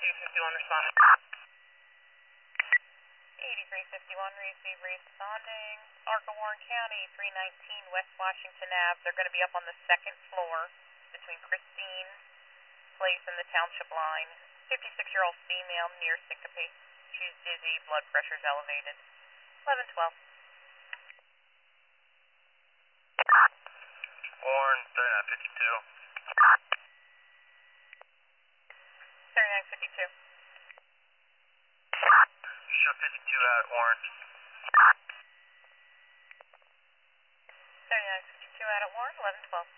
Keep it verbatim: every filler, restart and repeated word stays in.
eighty-three fifty-one responding. eighty-three fifty-one, receive responding. Arca Warren County, three nineteen West Washington Avenue. They're going to be up on the second floor between Christine Place and the Township line. fifty-six-year-old female, near syncope. She's dizzy, blood pressure's elevated. eleven twelve. Warren, thirty-nine fifty-two. thirty-nine fifty-two. Show fifty-two at Warren. thirty-nine fifty-two out at Warren, eleven twelve.